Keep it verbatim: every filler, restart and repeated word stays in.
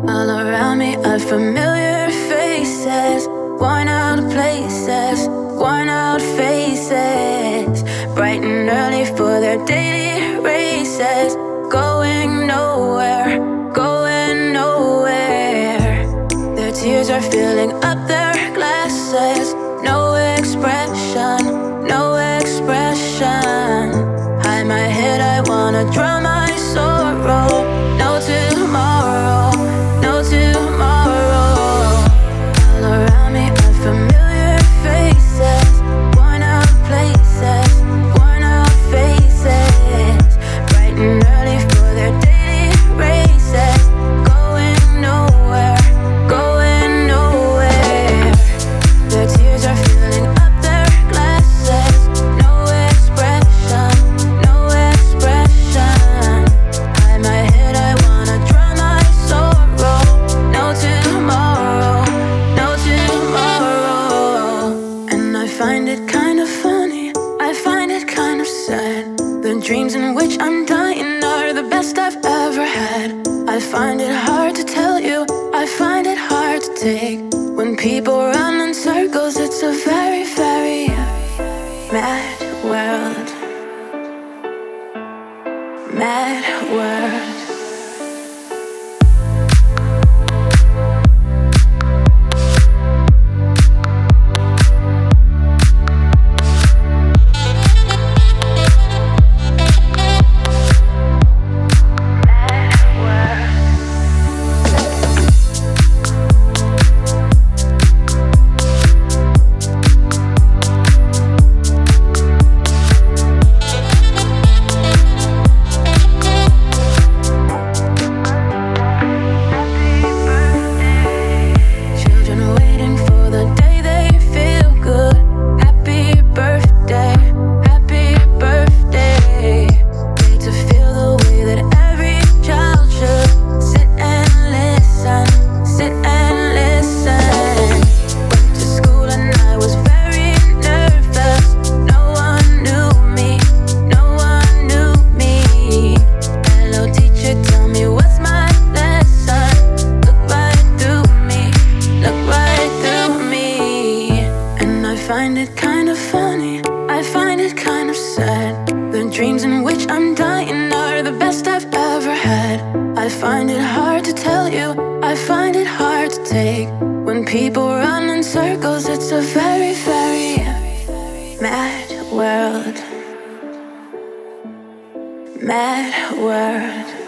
All around me are familiar faces, worn out places, worn out faces, bright and early for their daily races, going nowhere, going nowhere. Their tears are filling up their glasses, no expression, no expression. Hide my head, I wanna drown my sorrow. No tomorrow, no tomorrow. All around me are familiar faces, worn out places, worn out faces, bright and early for their daily races, going nowhere, going nowhere. Their tears are filling up their glasses, no expression, no expression. Hide my head, I wanna drown my sorrow. No tomorrow, no tomorrow. And I find it kind of funny, I find it kind of sad. The dreams in which I'm dying are the best I've ever had. I find it hard to tell you, I find it hard to take. When people run in circles, it's a very, very mad world. Mad world. Mad world.